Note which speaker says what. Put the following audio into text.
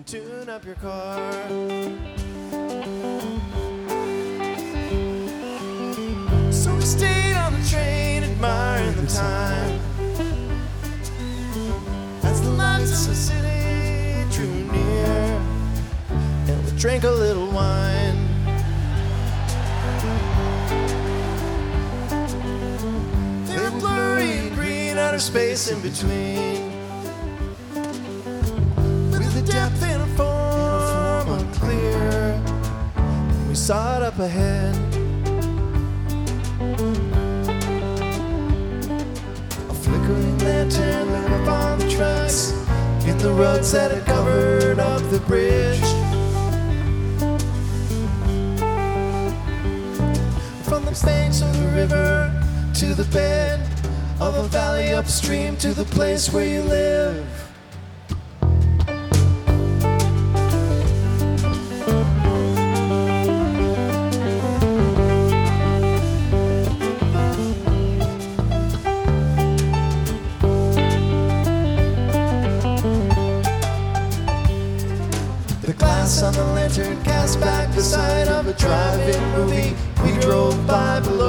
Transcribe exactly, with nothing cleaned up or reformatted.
Speaker 1: and tune up your car. So we stayed on the train, admiring the time as the lights of the city drew near, and we drank a little wine. They were blurry and green, outer space in between, with the depth in a form unclear. We saw it up ahead, a flickering lantern lit up on the tracks in the roads that had covered up the bridge. From the banks of the river to the bed of a valley upstream to the place where you live. The glass on the lantern cast back the side of a drive-in movie we drove by below.